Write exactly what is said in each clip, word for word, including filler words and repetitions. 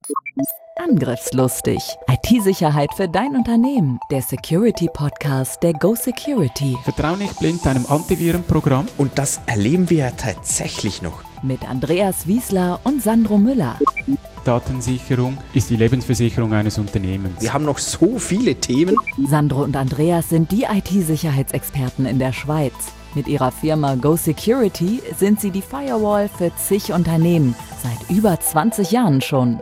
Angriffslustig. I T-Sicherheit für dein Unternehmen. Der Security-Podcast der Go Security. Vertrau nicht blind deinem Antivirenprogramm. Und das erleben wir ja tatsächlich noch. Mit Andreas Wiesler und Sandro Müller. Datensicherung ist die Lebensversicherung eines Unternehmens. Wir haben noch so viele Themen. Sandro und Andreas sind die I T-Sicherheitsexperten in der Schweiz. Mit ihrer Firma Go Security sind sie die Firewall für zig Unternehmen. Seit über zwanzig Jahren schon.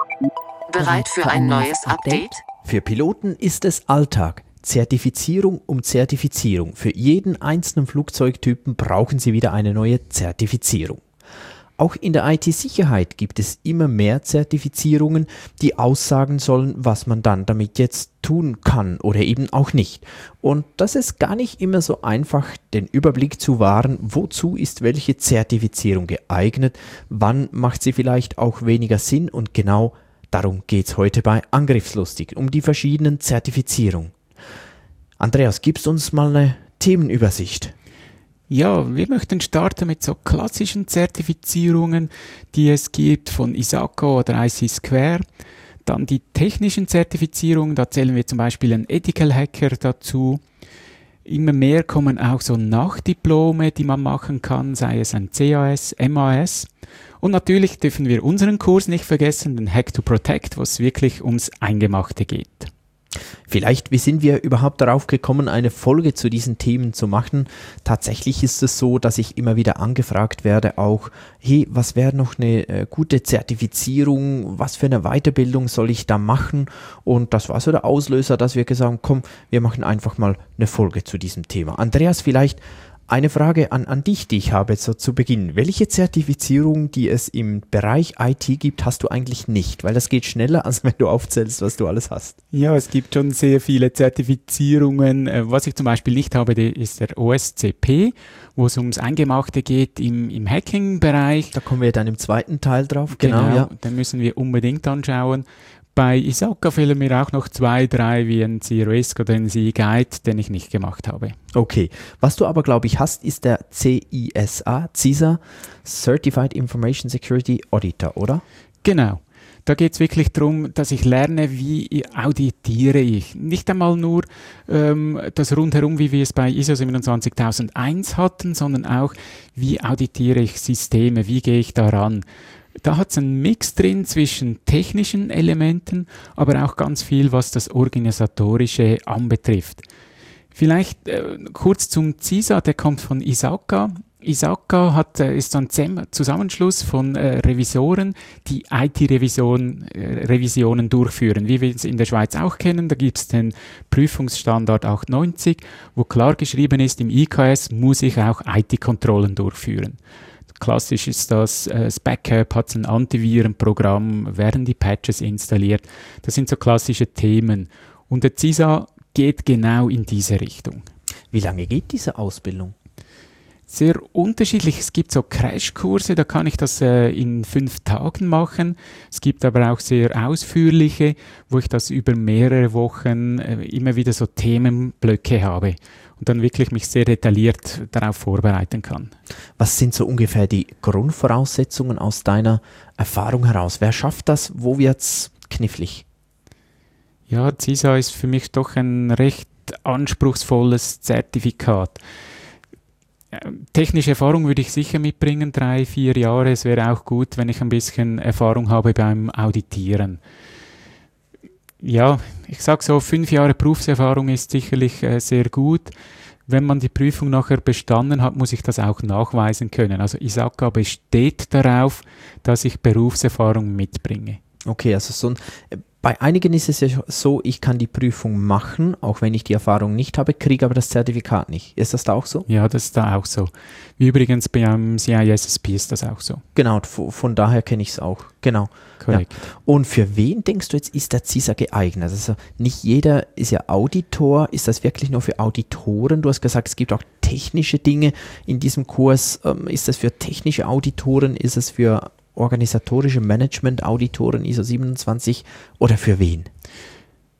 Bereit für ein neues Update? Für Piloten ist es Alltag. Zertifizierung um Zertifizierung. Für jeden einzelnen Flugzeugtypen brauchen sie wieder eine neue Zertifizierung. Auch in der I T-Sicherheit gibt es immer mehr Zertifizierungen, die aussagen sollen, was man dann damit jetzt tun kann oder eben auch nicht. Und das ist gar nicht immer so einfach, den Überblick zu wahren, wozu ist welche Zertifizierung geeignet, wann macht sie vielleicht auch weniger Sinn, und genau darum geht es heute bei Angriffslustig, um die verschiedenen Zertifizierungen. Andreas, gibst uns mal eine Themenübersicht? Ja, wir möchten starten mit so klassischen Zertifizierungen, die es gibt von ISACO oder I C Square. Dann die technischen Zertifizierungen, da zählen wir zum Beispiel einen Ethical Hacker dazu. Immer mehr kommen auch so Nachdiplome, die man machen kann, sei es ein C A S, M A S. Und natürlich dürfen wir unseren Kurs nicht vergessen, den Hack to Protect, wo es wirklich ums Eingemachte geht. Vielleicht, wie sind wir überhaupt darauf gekommen, eine Folge zu diesen Themen zu machen? Tatsächlich ist es so, dass ich immer wieder angefragt werde, auch, hey, was wäre noch eine äh, gute Zertifizierung, was für eine Weiterbildung soll ich da machen? Und das war so der Auslöser, dass wir gesagt haben, komm, wir machen einfach mal eine Folge zu diesem Thema. Andreas, vielleicht eine Frage an, an dich, die ich habe so zu Beginn. Welche Zertifizierung, die es im Bereich I T gibt, hast du eigentlich nicht? Weil das geht schneller, als wenn du aufzählst, was du alles hast. Ja, es gibt schon sehr viele Zertifizierungen. Was ich zum Beispiel nicht habe, ist der O S C P, wo es ums Eingemachte geht im, im Hacking-Bereich. Da kommen wir dann im zweiten Teil drauf. Genau, genau ja. Den müssen wir unbedingt anschauen. Bei ISACO fehlen mir auch noch zwei, drei, wie ein C-Risk oder ein C-Guide, den ich nicht gemacht habe. Okay, was du aber, glaube ich, hast, ist der C I S A, C I S A, Certified Information Security Auditor, oder? Genau. Da geht es wirklich darum, dass ich lerne, wie auditiere ich. Nicht einmal nur ähm, das Rundherum, wie wir es bei I S O siebenundzwanzigtausendeins hatten, sondern auch, wie auditiere ich Systeme, wie gehe ich daran. Da hat es einen Mix drin zwischen technischen Elementen, aber auch ganz viel, was das Organisatorische anbetrifft. Vielleicht äh, kurz zum C I S A, der kommt von ISACA. ISACA hat, äh, ist ein Zusammenschluss von äh, Revisoren, die I T-Revisionen äh, Revisionen durchführen, wie wir es in der Schweiz auch kennen. Da gibt es den Prüfungsstandard achtundneunzig, wo klar geschrieben ist, im I K S muss ich auch I T-Kontrollen durchführen. Klassisch ist das, äh, das Backup hat ein Antivirenprogramm, werden die Patches installiert. Das sind so klassische Themen. Und der C I S A geht genau in diese Richtung. Wie lange geht diese Ausbildung? Sehr unterschiedlich. Es gibt so Crashkurse, da kann ich das äh, in fünf Tagen machen. Es gibt aber auch sehr ausführliche, wo ich das über mehrere Wochen äh, immer wieder so Themenblöcke habe und dann wirklich mich sehr detailliert darauf vorbereiten kann. Was sind so ungefähr die Grundvoraussetzungen aus deiner Erfahrung heraus? Wer schafft das? Wo wird's knifflig? Ja, C I S A ist für mich doch ein recht anspruchsvolles Zertifikat. Technische Erfahrung würde ich sicher mitbringen, drei, vier Jahre. Es wäre auch gut, wenn ich ein bisschen Erfahrung habe beim Auditieren. Ja, ich sage so, fünf Jahre Berufserfahrung ist sicherlich äh, sehr gut. Wenn man die Prüfung nachher bestanden hat, muss ich das auch nachweisen können. Also ISACA besteht darauf, dass ich Berufserfahrung mitbringe. Okay, also so ein, bei einigen ist es ja so, ich kann die Prüfung machen, auch wenn ich die Erfahrung nicht habe, kriege aber das Zertifikat nicht. Ist das da auch so? Ja, das ist da auch so. Wie übrigens beim C I S S P ist das auch so. Genau, von, von daher kenne ich es auch. Genau. Korrekt. Ja. Und für wen denkst du jetzt, ist der C I S A geeignet? Also nicht jeder ist ja Auditor. Ist das wirklich nur für Auditoren? Du hast gesagt, es gibt auch technische Dinge in diesem Kurs. Ähm, ist das für technische Auditoren? Ist es für organisatorische Management-Auditoren I S O siebenundzwanzig oder für wen?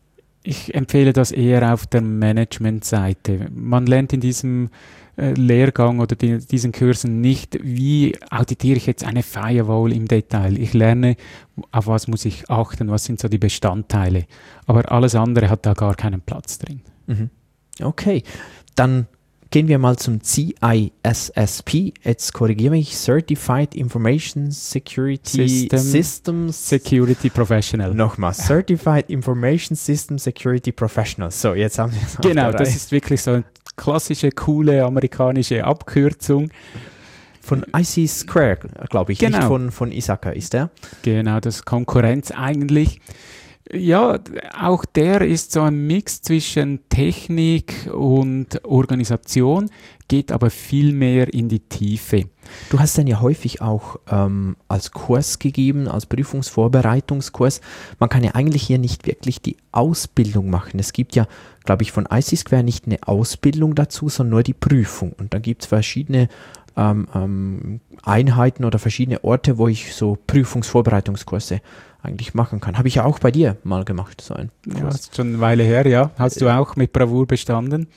Ich empfehle das eher auf der Management-Seite. Man lernt in diesem äh, Lehrgang oder die, diesen Kursen nicht, wie auditiere ich jetzt eine Firewall im Detail. Ich lerne, auf was muss ich achten, was sind so die Bestandteile. Aber alles andere hat da gar keinen Platz drin. Mhm. Okay, dann gehen wir mal zum C I S S P. Jetzt korrigiere mich, Certified Information Security System Systems. Security Professional. Nochmal, Certified Information System Security Professional. So, jetzt haben wir es. Genau, das ist wirklich so eine klassische, coole amerikanische Abkürzung. Von I C Square, glaube ich, genau. Nicht von, von Isaka ist der. Genau, das ist Konkurrenz eigentlich. Ja, auch der ist so ein Mix zwischen Technik und Organisation, geht aber viel mehr in die Tiefe. Du hast dann ja häufig auch ähm, als Kurs gegeben, als Prüfungsvorbereitungskurs. Man kann ja eigentlich hier nicht wirklich die Ausbildung machen. Es gibt ja, glaube ich, von I C Square nicht eine Ausbildung dazu, sondern nur die Prüfung. Und dann gibt es verschiedene ähm, ähm, Einheiten oder verschiedene Orte, wo ich so Prüfungsvorbereitungskurse eigentlich machen kann. Habe ich ja auch bei dir mal gemacht, so ein Kurs. Ja, ist schon eine Weile her, ja. Hast du auch mit Bravour bestanden.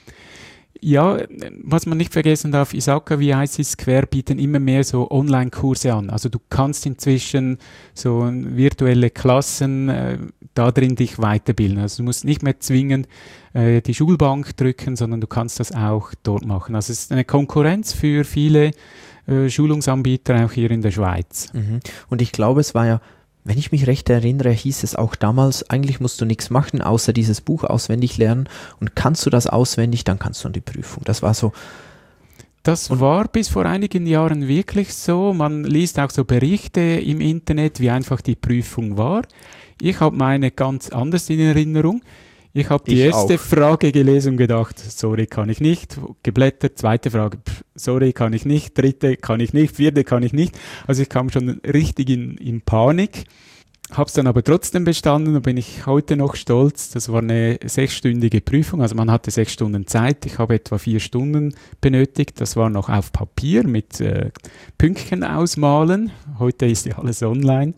Ja, was man nicht vergessen darf, Isaka wie I C Square bieten immer mehr so Online-Kurse an. Also du kannst inzwischen so virtuelle Klassen äh, da drin dich weiterbilden. Also du musst nicht mehr zwingend äh, die Schulbank drücken, sondern du kannst das auch dort machen. Also es ist eine Konkurrenz für viele äh, Schulungsanbieter auch hier in der Schweiz. Mhm. Und ich glaube, es war ja, wenn ich mich recht erinnere, hieß es auch damals, eigentlich musst du nichts machen, außer dieses Buch auswendig lernen. Und kannst du das auswendig, dann kannst du an die Prüfung. Das war so. Das war bis vor einigen Jahren wirklich so. Man liest auch so Berichte im Internet, wie einfach die Prüfung war. Ich habe meine ganz anders in Erinnerung. Ich habe die Ich erste auch. Frage gelesen und gedacht, sorry, kann ich nicht. Geblättert, zweite Frage, pff, sorry, kann ich nicht. Dritte kann ich nicht. Vierte kann ich nicht. Also ich kam schon richtig in, in Panik. Habe es dann aber trotzdem bestanden und bin ich heute noch stolz. Das war eine sechsstündige Prüfung, also man hatte sechs Stunden Zeit. Ich habe etwa vier Stunden benötigt. Das war noch auf Papier mit äh, Pünktchen ausmalen. Heute ist ja alles online.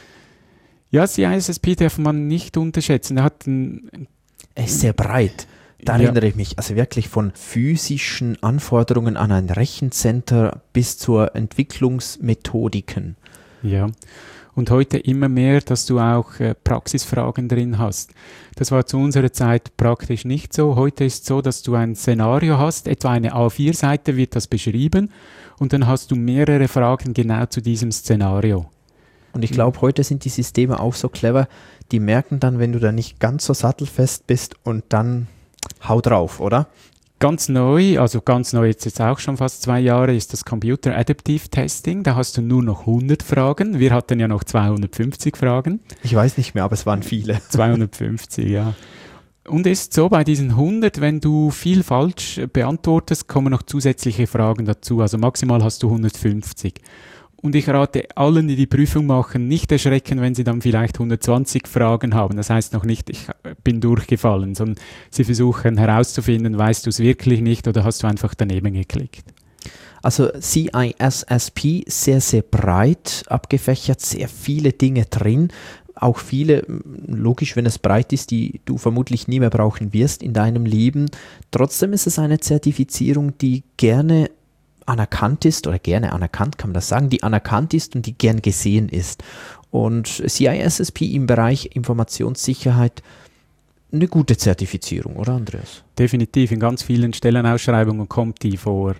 Ja, C I S S P darf man nicht unterschätzen. Er hat ein Er ist sehr breit. Da Ja. erinnere ich mich, also wirklich von physischen Anforderungen an ein Rechencenter bis zur Entwicklungsmethodiken. Ja, und heute immer mehr, dass du auch äh, Praxisfragen drin hast. Das war zu unserer Zeit praktisch nicht so. Heute ist es so, dass du ein Szenario hast, etwa eine A vier Seite wird das beschrieben und dann hast du mehrere Fragen genau zu diesem Szenario. Und ich glaube, heute sind die Systeme auch so clever, die merken dann, wenn du da nicht ganz so sattelfest bist und dann hau drauf, oder? Ganz neu, also ganz neu, jetzt jetzt auch schon fast zwei Jahre, ist das Computer Adaptive Testing. Da hast du nur noch hundert Fragen. Wir hatten ja noch zweihundertfünfzig Fragen. Ich weiß nicht mehr, aber es waren viele. zweihundertfünfzig, ja. Und es ist so, bei diesen hundert, wenn du viel falsch beantwortest, kommen noch zusätzliche Fragen dazu. Also maximal hast du hundertfünfzig. Und ich rate allen, die die Prüfung machen, nicht erschrecken, wenn sie dann vielleicht hundertzwanzig Fragen haben. Das heißt noch nicht, ich bin durchgefallen, sondern sie versuchen herauszufinden, weißt du es wirklich nicht oder hast du einfach daneben geklickt. Also C I S S P, sehr, sehr breit abgefächert, sehr viele Dinge drin. Auch viele, logisch, wenn es breit ist, die du vermutlich nie mehr brauchen wirst in deinem Leben. Trotzdem ist es eine Zertifizierung, die gerne anerkannt ist, oder gerne anerkannt kann man das sagen, die anerkannt ist und die gern gesehen ist. Und C I S S P im Bereich Informationssicherheit eine gute Zertifizierung, oder Andreas? Definitiv, in ganz vielen Stellenausschreibungen kommt die vor.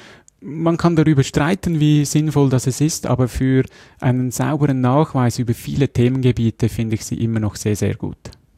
Man kann darüber streiten, wie sinnvoll das es ist, aber für einen sauberen Nachweis über viele Themengebiete finde ich sie immer noch sehr, sehr gut.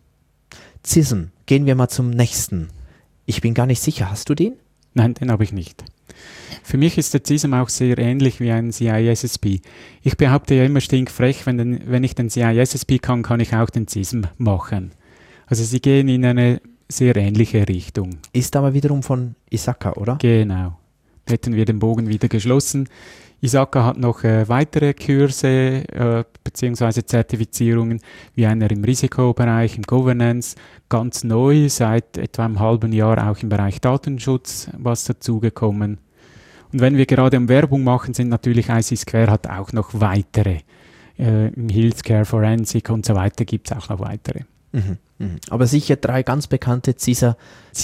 C I S M, gehen wir mal zum nächsten. Ich bin gar nicht sicher, hast du den? Nein, den habe ich nicht. Für mich ist der C I S M auch sehr ähnlich wie ein C I S S P. Ich behaupte ja immer stinkfrech, wenn, den, wenn ich den C I S S P kann, kann ich auch den C I S M machen. Also sie gehen in eine sehr ähnliche Richtung. Ist aber wiederum von Isaka, oder? Genau. Hätten wir den Bogen wieder geschlossen. Isaka hat noch äh, weitere Kurse äh, bzw. Zertifizierungen, wie einer im Risikobereich, im Governance, ganz neu, seit etwa einem halben Jahr auch im Bereich Datenschutz was dazugekommen. Und wenn wir gerade um Werbung machen, sind natürlich I C Square hat auch noch weitere. Äh, Im Healthcare, Forensic und so weiter gibt es auch noch weitere. Mhm, mhm. Aber sicher drei ganz bekannte C I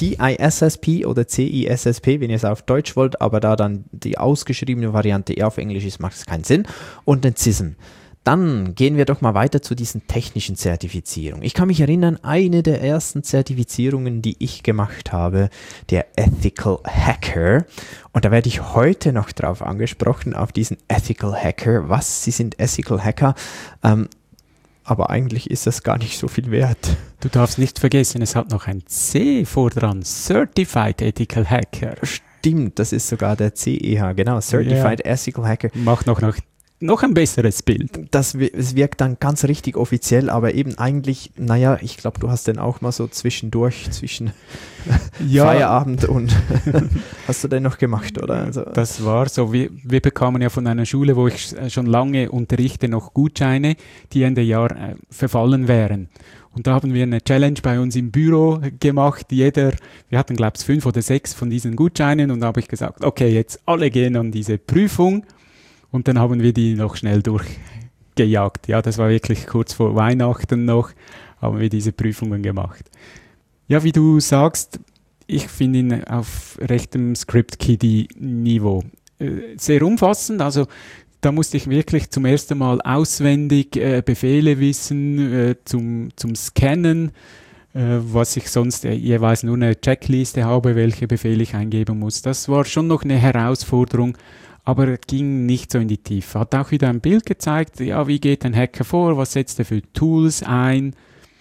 S S P oder C I S S P, wenn ihr es auf Deutsch wollt, aber da dann die ausgeschriebene Variante eher auf Englisch ist, macht es keinen Sinn. Und den C I S M. Dann gehen wir doch mal weiter zu diesen technischen Zertifizierungen. Ich kann mich erinnern, eine der ersten Zertifizierungen, die ich gemacht habe, der Ethical Hacker. Und da werde ich heute noch drauf angesprochen, auf diesen Ethical Hacker. Was? Sie sind Ethical Hacker. Ähm, aber eigentlich ist das gar nicht so viel wert. Du darfst nicht vergessen, es hat noch ein C vor dran. Certified Ethical Hacker. Stimmt, das ist sogar der C E H, genau. Certified Ja. Ethical Hacker. Macht noch, noch, noch ein besseres Bild. Das wi- es wirkt dann ganz richtig offiziell, aber eben eigentlich, naja, ich glaube, du hast den auch mal so zwischendurch, zwischen Ja. Feierabend und hast du den noch gemacht, oder? Also, Das war so, wir, wir bekamen ja von einer Schule, wo ich äh, schon lange unterrichte, noch Gutscheine, die Ende Jahr äh, verfallen wären. Und da haben wir eine Challenge bei uns im Büro gemacht. Jeder, wir hatten glaube ich fünf oder sechs von diesen Gutscheinen und da habe ich gesagt, okay, jetzt alle gehen an diese Prüfung und dann haben wir die noch schnell durchgejagt. Ja, das war wirklich kurz vor Weihnachten noch, haben wir diese Prüfungen gemacht. Ja, wie du sagst, ich finde ihn auf rechtem Script-Kiddie-Niveau äh, sehr umfassend. Also da musste ich wirklich zum ersten Mal auswendig äh, Befehle wissen äh, zum, zum Scannen, äh, was ich sonst äh, jeweils nur eine Checkliste habe, welche Befehle ich eingeben muss. Das war schon noch eine Herausforderung, aber ging nicht so in die Tiefe. Hat auch wieder ein Bild gezeigt, ja, wie geht ein Hacker vor, was setzt er für Tools ein.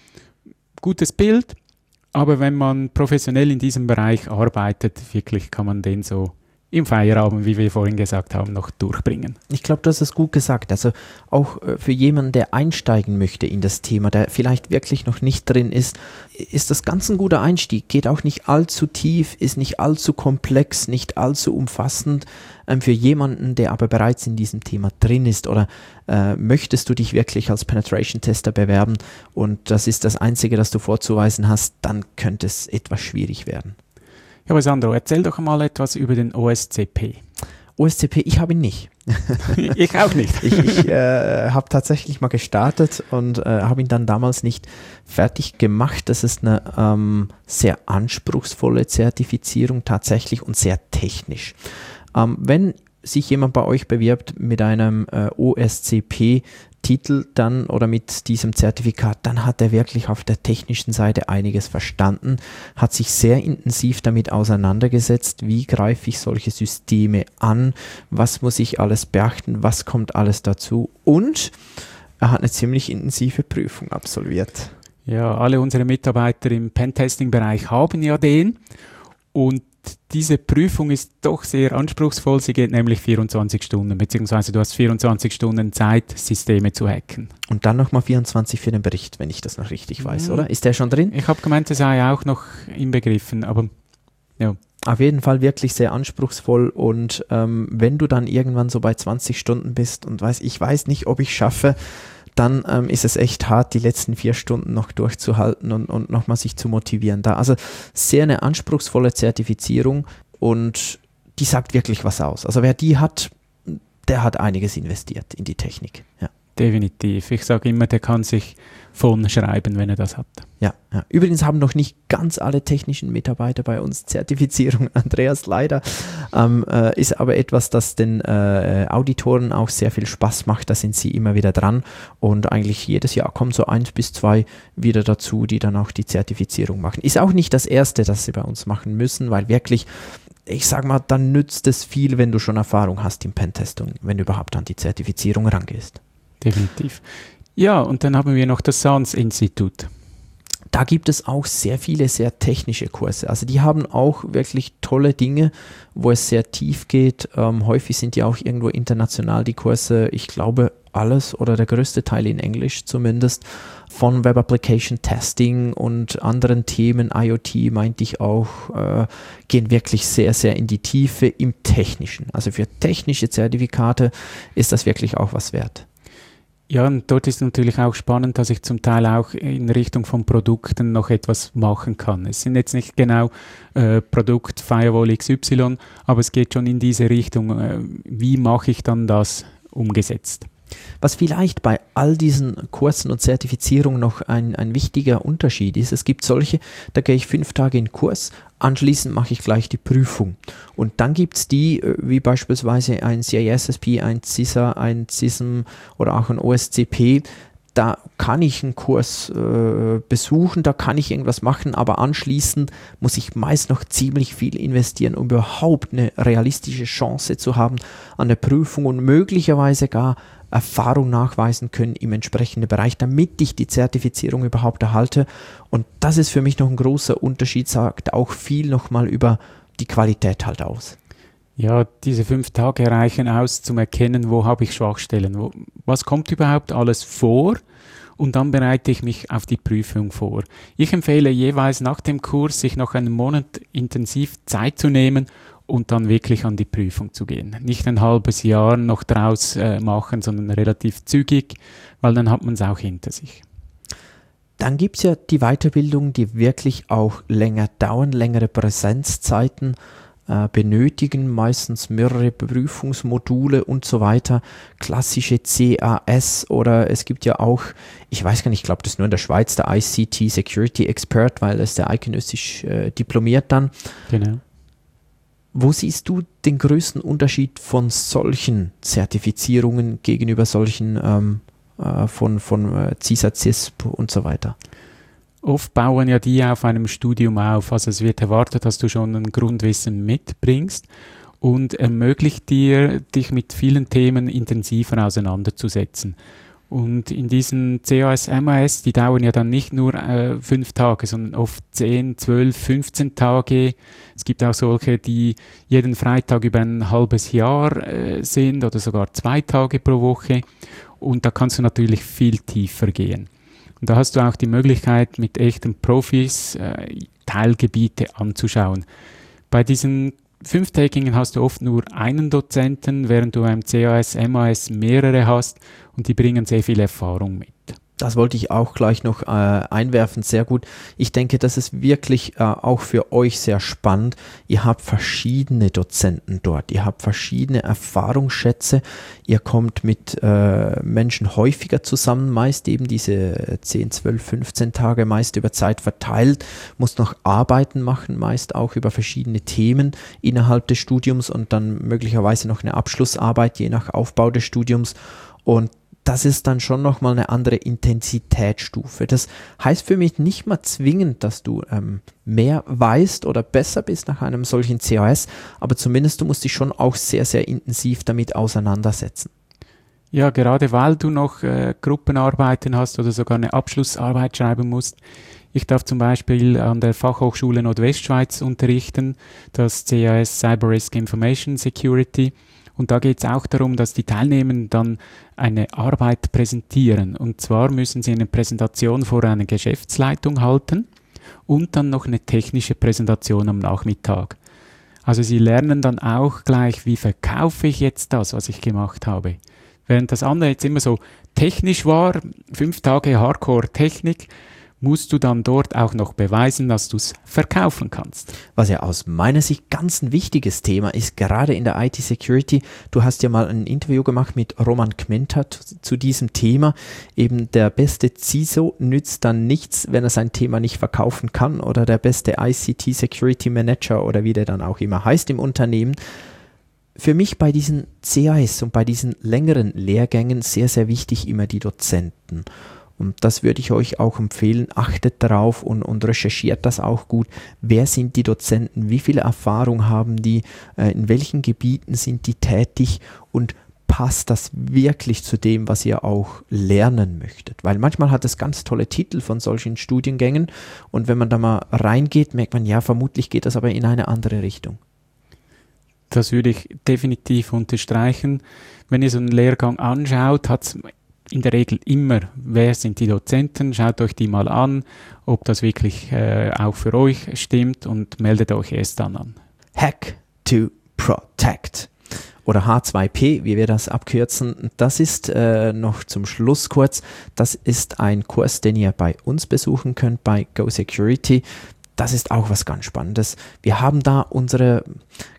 Gutes Bild. Aber wenn man professionell in diesem Bereich arbeitet, wirklich kann man den so im Feierabend, wie wir vorhin gesagt haben, noch durchbringen. ich glaube, du hast es gut gesagt. Also auch äh, für jemanden, der einsteigen möchte in das Thema, der vielleicht wirklich noch nicht drin ist, ist das ganz ein guter Einstieg. Geht auch nicht allzu tief, ist nicht allzu komplex, nicht allzu umfassend. Ähm, für jemanden, der aber bereits in diesem Thema drin ist, oder äh, möchtest du dich wirklich als Penetration-Tester bewerben und das ist das Einzige, das du vorzuweisen hast, dann könnte es etwas schwierig werden. Ja, aber Sandro, erzähl doch mal etwas über den O S C P. O S C P, ich habe ihn nicht. Ich auch nicht. Ich, ich äh, habe tatsächlich mal gestartet und äh, habe ihn dann damals nicht fertig gemacht. Das ist eine ähm, sehr anspruchsvolle Zertifizierung tatsächlich und sehr technisch. Ähm, wenn sich jemand bei euch bewirbt mit einem äh, O S C P-Titel dann oder mit diesem Zertifikat, dann hat er wirklich auf der technischen Seite einiges verstanden, hat sich sehr intensiv damit auseinandergesetzt, wie greife ich solche Systeme an, was muss ich alles beachten, was kommt alles dazu, und er hat eine ziemlich intensive Prüfung absolviert. Ja, alle unsere Mitarbeiter im Pentesting-Bereich haben ja den und diese Prüfung ist doch sehr anspruchsvoll. Sie geht nämlich vierundzwanzig Stunden, beziehungsweise du hast vierundzwanzig Stunden Zeit, Systeme zu hacken. Und dann nochmal vierundzwanzig für den Bericht, wenn ich das noch richtig weiß, Mhm. oder? Ist der schon drin? Ich habe gemeint, das sei auch noch inbegriffen, aber ja. Auf jeden Fall wirklich sehr anspruchsvoll, und ähm, wenn du dann irgendwann so bei zwanzig Stunden bist und weißt, ich weiß nicht, ob ich schaffe, dann ähm, ist es echt hart, die letzten vier Stunden noch durchzuhalten und, und nochmal sich zu motivieren. Da also sehr eine anspruchsvolle Zertifizierung, und die sagt wirklich was aus. Also wer die hat, der hat einiges investiert in die Technik. Ja. Definitiv. Ich sage immer, der kann sich von schreiben, wenn er das hat. Ja, ja. Übrigens haben noch nicht ganz alle technischen Mitarbeiter bei uns Zertifizierung, Andreas, leider. Ähm, äh, ist aber etwas, das den äh, Auditoren auch sehr viel Spaß macht. Da sind sie immer wieder dran, und eigentlich jedes Jahr kommen so eins bis zwei wieder dazu, die dann auch die Zertifizierung machen. Ist auch nicht das Erste, das sie bei uns machen müssen, weil wirklich, ich sag mal, dann nützt es viel, wenn du schon Erfahrung hast im Pentesting, wenn du überhaupt an die Zertifizierung rangehst. Definitiv. Ja, und dann haben wir noch das SANS-Institut. Da gibt es auch sehr viele sehr technische Kurse. Also die haben auch wirklich tolle Dinge, wo es sehr tief geht. Ähm, häufig sind ja auch irgendwo international die Kurse, ich glaube alles oder der größte Teil in Englisch zumindest, von Web Application Testing und anderen Themen, IoT meinte ich auch, äh, gehen wirklich sehr, sehr in die Tiefe im Technischen. Also für technische Zertifikate ist das wirklich auch was wert. Ja, und dort ist natürlich auch spannend, dass ich zum Teil auch in Richtung von Produkten noch etwas machen kann. Es sind jetzt nicht genau äh, Produkt Firewall X Y, aber es geht schon in diese Richtung. Äh, wie mache ich dann das umgesetzt? Was vielleicht bei all diesen Kursen und Zertifizierungen noch ein, ein wichtiger Unterschied ist, es gibt solche, da gehe ich fünf Tage in den Kurs, anschließend mache ich gleich die Prüfung. Und dann gibt es die, wie beispielsweise ein C I S S P, ein C I S A, ein C I S M oder auch ein O S C P, da kann ich einen Kurs äh, besuchen, da kann ich irgendwas machen, aber anschließend muss ich meist noch ziemlich viel investieren, um überhaupt eine realistische Chance zu haben an der Prüfung und möglicherweise gar Erfahrung nachweisen können im entsprechenden Bereich, damit ich die Zertifizierung überhaupt erhalte. Und das ist für mich noch ein großer Unterschied, sagt auch viel nochmal über die Qualität halt aus. Ja, diese fünf Tage reichen aus, zum Erkennen, wo habe ich Schwachstellen, wo, was kommt überhaupt alles vor, und dann bereite ich mich auf die Prüfung vor. Ich empfehle jeweils nach dem Kurs, sich noch einen Monat intensiv Zeit zu nehmen und dann wirklich an die Prüfung zu gehen. Nicht ein halbes Jahr noch draus äh, machen, sondern relativ zügig, weil dann hat man es auch hinter sich. Dann gibt es ja die Weiterbildung, die wirklich auch länger dauern, längere Präsenzzeiten äh, benötigen, meistens mehrere Prüfungsmodule und so weiter, klassische C A S oder es gibt ja auch, ich weiß gar nicht, ich glaube, das ist nur in der Schweiz, der I C T Security Expert, weil das der eidgenössisch äh, diplomiert dann. Genau. Wo siehst du den größten Unterschied von solchen Zertifizierungen gegenüber solchen ähm, äh, von, von äh, C I S A, C I S P und so weiter? Oft bauen ja die auf einem Studium auf. Also es wird erwartet, dass du schon ein Grundwissen mitbringst und ermöglicht dir, dich mit vielen Themen intensiver auseinanderzusetzen. Und in diesen C A S, M A S, die dauern ja dann nicht nur äh, fünf Tage, sondern oft zehn, zwölf, fünfzehn Tage. Es gibt auch solche, die jeden Freitag über ein halbes Jahr äh, sind oder sogar zwei Tage pro Woche. Und da kannst du natürlich viel tiefer gehen. Und da hast du auch die Möglichkeit, mit echten Profis äh, Teilgebiete anzuschauen. Bei diesen Fünftägigen hast du oft nur einen Dozenten, während du beim C A S, M A S mehrere hast und die bringen sehr viel Erfahrung mit. Das wollte ich auch gleich noch äh, einwerfen, sehr gut. Ich denke, das ist wirklich äh, auch für euch sehr spannend. Ihr habt verschiedene Dozenten dort, ihr habt verschiedene Erfahrungsschätze, ihr kommt mit äh, Menschen häufiger zusammen, meist eben diese zehn, zwölf, fünfzehn Tage, meist über Zeit verteilt, muss noch Arbeiten machen, meist auch über verschiedene Themen innerhalb des Studiums und dann möglicherweise noch eine Abschlussarbeit, je nach Aufbau des Studiums, und das ist dann schon nochmal eine andere Intensitätsstufe. Das heißt für mich nicht mal zwingend, dass du ähm, mehr weißt oder besser bist nach einem solchen C A S, aber zumindest du musst dich schon auch sehr, sehr intensiv damit auseinandersetzen. Ja, gerade weil du noch äh, Gruppenarbeiten hast oder sogar eine Abschlussarbeit schreiben musst. Ich darf zum Beispiel an der Fachhochschule Nordwestschweiz unterrichten, das C A S Cyber Risk Information Security. Und da geht es auch darum, dass die Teilnehmenden dann eine Arbeit präsentieren. Und zwar müssen sie eine Präsentation vor einer Geschäftsleitung halten und dann noch eine technische Präsentation am Nachmittag. Also sie lernen dann auch gleich, wie verkaufe ich jetzt das, was ich gemacht habe. Während das andere jetzt immer so technisch war, fünf Tage Hardcore-Technik, musst du dann dort auch noch beweisen, dass du es verkaufen kannst. Was ja aus meiner Sicht ganz ein wichtiges Thema ist, gerade in der I T-Security. Du hast ja mal ein Interview gemacht mit Roman Kmenta zu, zu diesem Thema. Eben der beste C I S O nützt dann nichts, wenn er sein Thema nicht verkaufen kann, oder der beste I C T-Security Manager oder wie der dann auch immer heißt im Unternehmen. Für mich bei diesen C A S und bei diesen längeren Lehrgängen sehr, sehr wichtig immer die Dozenten. Und das würde ich euch auch empfehlen, achtet darauf und, und recherchiert das auch gut. Wer sind die Dozenten, wie viel Erfahrung haben die, äh, in welchen Gebieten sind die tätig und passt das wirklich zu dem, was ihr auch lernen möchtet? Weil manchmal hat es ganz tolle Titel von solchen Studiengängen und wenn man da mal reingeht, merkt man, ja, vermutlich geht das aber in eine andere Richtung. Das würde ich definitiv unterstreichen. Wenn ihr so einen Lehrgang anschaut, hat es in der Regel immer, wer sind die Dozenten, schaut euch die mal an, ob das wirklich äh, auch für euch stimmt und meldet euch erst dann an. Hack to Protect oder H zwei P, wie wir das abkürzen, das ist äh, noch zum Schluss kurz, das ist ein Kurs, den ihr bei uns besuchen könnt, bei Go Security. Das ist auch was ganz Spannendes. Wir haben da unsere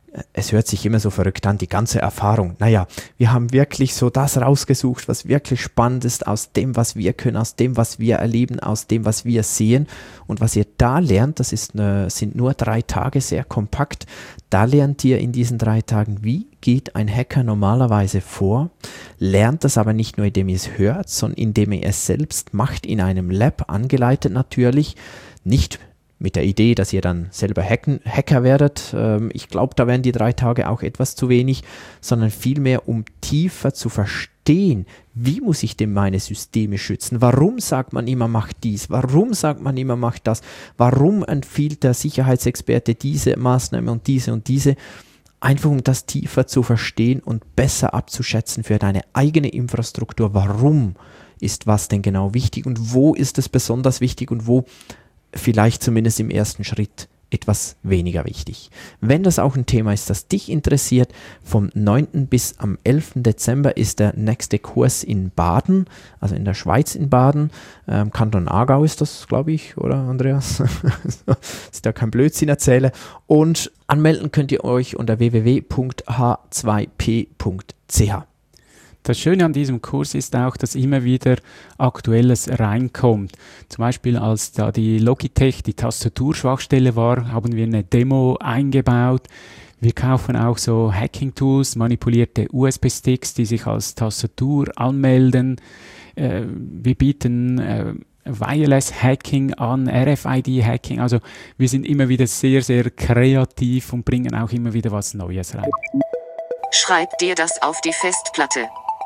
Es hört sich immer so verrückt an, die ganze Erfahrung. Naja, wir haben wirklich so das rausgesucht, was wirklich spannend ist aus dem, was wir können, aus dem, was wir erleben, aus dem, was wir sehen. Und was ihr da lernt, das ist eine, sind nur drei Tage, sehr kompakt. Da lernt ihr in diesen drei Tagen, wie geht ein Hacker normalerweise vor, lernt das aber nicht nur, indem ihr es hört, sondern indem ihr es selbst macht, in einem Lab, angeleitet natürlich, nicht mit der Idee, dass ihr dann selber hacken, Hacker werdet. Ähm, ich glaube, da wären die drei Tage auch etwas zu wenig, sondern vielmehr, um tiefer zu verstehen, wie muss ich denn meine Systeme schützen? Warum sagt man immer, macht dies? Warum sagt man immer, macht das? Warum empfiehlt der Sicherheitsexperte diese Maßnahme und diese und diese? Einfach um das tiefer zu verstehen und besser abzuschätzen für deine eigene Infrastruktur. Warum ist was denn genau wichtig und wo ist es besonders wichtig und wo vielleicht zumindest im ersten Schritt etwas weniger wichtig. Wenn das auch ein Thema ist, das dich interessiert, vom neunten bis am elften Dezember ist der nächste Kurs in Baden, also in der Schweiz in Baden. Ähm, Kanton Aargau ist das, glaube ich, oder Andreas? Dass ich da kein Blödsinn erzähle. Und anmelden könnt ihr euch unter w w w punkt h zwei p punkt c h. Das Schöne an diesem Kurs ist auch, dass immer wieder Aktuelles reinkommt. Zum Beispiel, als da die Logitech die Tastaturschwachstelle war, haben wir eine Demo eingebaut. Wir kaufen auch so Hacking-Tools, manipulierte U S B-Sticks, die sich als Tastatur anmelden. Äh, wir bieten äh, Wireless-Hacking an, R F I D-Hacking. Also wir sind immer wieder sehr, sehr kreativ und bringen auch immer wieder was Neues rein. Schreib dir das auf die Festplatte.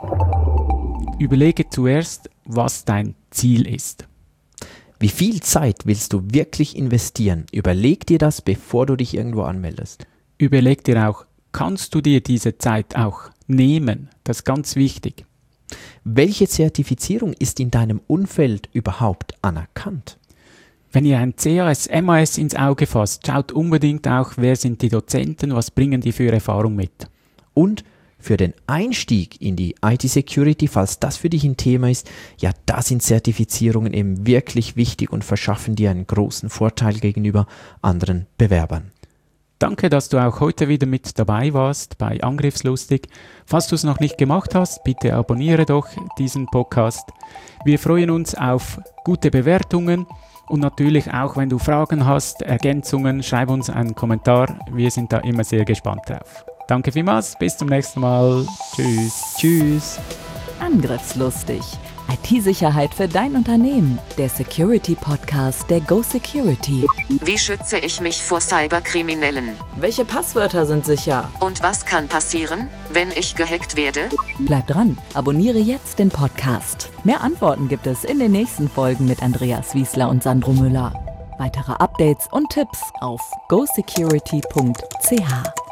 Überlege zuerst, was dein Ziel ist. Wie viel Zeit willst du wirklich investieren? Überleg dir das, bevor du dich irgendwo anmeldest. Überleg dir auch, kannst du dir diese Zeit auch nehmen? Das ist ganz wichtig. Welche Zertifizierung ist in deinem Umfeld überhaupt anerkannt? Wenn ihr ein C A S, M A S ins Auge fasst, schaut unbedingt auch, wer sind die Dozenten, was bringen die für Erfahrung mit. Und für den Einstieg in die I T-Security, falls das für dich ein Thema ist, ja, da sind Zertifizierungen eben wirklich wichtig und verschaffen dir einen großen Vorteil gegenüber anderen Bewerbern. Danke, dass du auch heute wieder mit dabei warst bei Angriffslustig. Falls du es noch nicht gemacht hast, bitte abonniere doch diesen Podcast. Wir freuen uns auf gute Bewertungen und natürlich auch, wenn du Fragen hast, Ergänzungen, schreib uns einen Kommentar. Wir sind da immer sehr gespannt drauf. Danke vielmals, bis zum nächsten Mal. Tschüss. Tschüss. Angriffslustig. I T-Sicherheit für dein Unternehmen. Der Security-Podcast der Go Security. Wie schütze ich mich vor Cyberkriminellen? Welche Passwörter sind sicher? Und was kann passieren, wenn ich gehackt werde? Bleib dran, abonniere jetzt den Podcast. Mehr Antworten gibt es in den nächsten Folgen mit Andreas Wiesler und Sandro Müller. Weitere Updates und Tipps auf go security punkt c h.